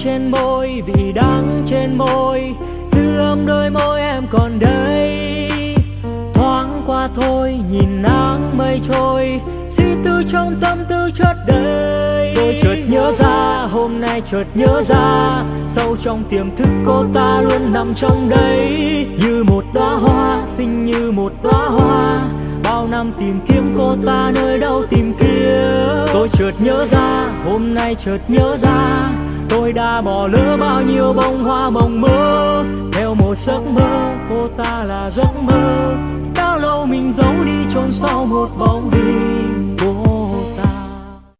trên môi, vị đắng trên môi, thương đôi môi em còn đây. Thoáng qua thôi, nhìn nắng mây trôi, suy tư trong tâm tư chất đầy. Tôi chợt nhớ ra, hôm nay chợt nhớ ra, sâu trong tiềm thức cô ta luôn nằm trong đấy. Như một đóa hoa, xinh như một đóa hoa, bao năm tìm kiếm cô ta nơi đâu tìm kiếm. Tôi chợt nhớ ra, hôm nay chợt nhớ ra, tôi đã bỏ lỡ bao nhiêu bông hoa mộng mơ. Theo một giấc mơ, cô ta là giấc mơ, đã lâu mình giấu đi chôn sau một bóng hình.